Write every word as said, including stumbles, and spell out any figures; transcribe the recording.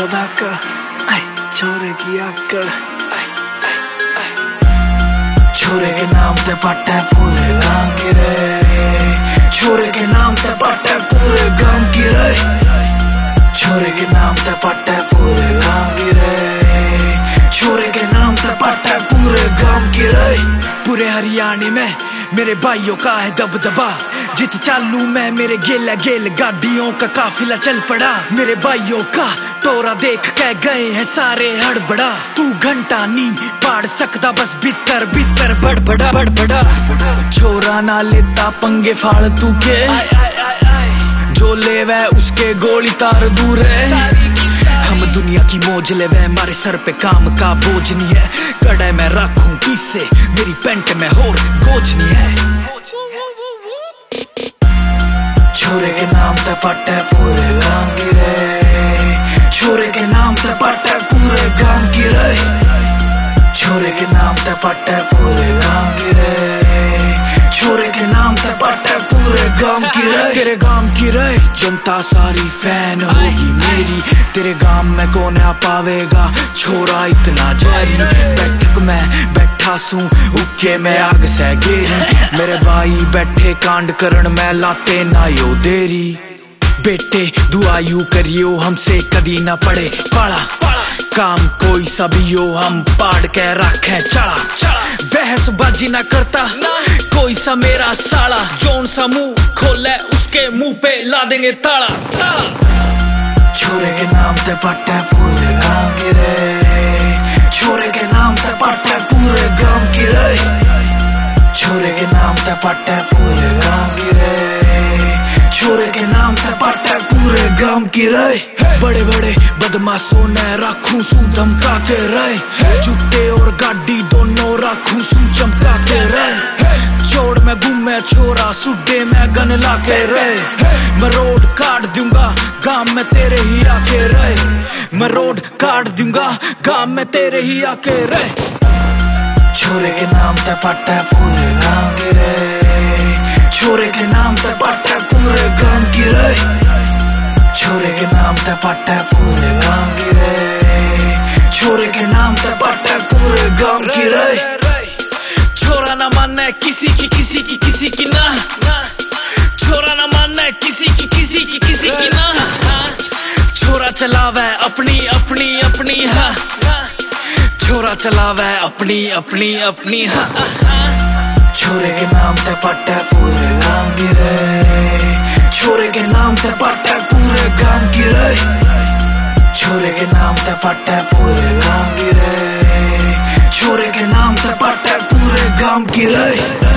सदाकड़, आई छोरे की आकड़, छोरे के नाम ते पट्टे पूरे गांव की रे, छोरे के नाम ते पट्टे पूरे गांव की रे, छोरे के नाम ते पट्टे पूरे गांव की रे, छोरे के नाम ते पट्टे पूरे गांव की रे। पूरे हरियाणा में मेरे भाइयों का है दबदबा, जित चालू में मेरे गेला गेल गाड़ियों का काफिला चल पड़ा। मेरे भाइयों का टोरा देख के गए हैं सारे हड़बड़ा, तू घंटा नहीं पाड़ सकता बस भीतर भीतर बड़बड़ा बड़बड़ा। छोरा ना लेता पंगे फालतू के, जो ले वह उसके गोली तार दूर है। हम दुनिया की मौज ले वह हमारे सर पे काम का बोझ नहीं है। कड़े में रखूं पीसे मेरी पेंट में होर गोज नहीं है। छोरे के नाम ते पट्टे पूरे गांव की रे, छोरे के नाम ते पट्टे पूरे गांव की रे, छोरे के नाम ते पट्टे पूरे गांव की रे, छोरे के नाम ते पट्टे पूरे गांव की रे। तेरे गांव की रे जनता सारी फैन होगी मेरी, तेरे गांव में कौन आ पावेगा छोरा इतना जहरी। बैठक में बैठा सू उके में आग से गेरी, मेरे भाई बैठे कांड करण में लाते ना यो देरी। बेटे दुआ यू करियो हमसे कदी ना पड़े पाला, काम कोई सबियो हम पाड़ के रखे चढ़ा। बहसबाजी ना करता कोई सा मेरा साला, जोन सा मुंह खोले उसके मुंह पे ला देंगे ताला। छोरे के नाम ते पट्टे पूरे गांव की रे, छोरे के नाम ते पट्टे पूरे गांव की रे, छोरे के नाम ते पट्टे पूरे गांव की रे, छोरे के नाम ते पट्टे पूरे गांव की रे। बड़े बड़े बदमाशों ने राखू सू धमका के रहे, जूते और गाड़ी दोनों राखू सू चमका के रहे। छोड़ में घूमे छोरा सुड्डे में गन ला के रहे, मैं रोड काट दूंगा गांव में तेरे ही आके रहे, मैं रोड काट दूंगा गांव में तेरे ही आके रहे। छोरे के नाम ते पट्टे पूरे गांव की रे, छोरे के नाम ते पट्टे पूरे गांव की रे, छोरे के नाम ते पट्टे पूरे गांव की रे, छोरे के नाम ते पट्टे पूरे गांव की रे। छोरा ना माने किसी की किसी की किसी की ना, छोरा ना माने किसी की किसी की किसी की ना, छोरा चलावे अपनी अपनी अपनी हाँ, छोरा चलावे अपनी अपनी अपनी हाँ। छोरे के नाम ते पट्टे पूरे गांव की रे, छोरे के नाम ते पट्टे पूरे गांव की रे, छोरे के नाम ते पट्टे पूरे गांव की रे, छोरे के नाम ते पट्टे पूरे गांव की रे।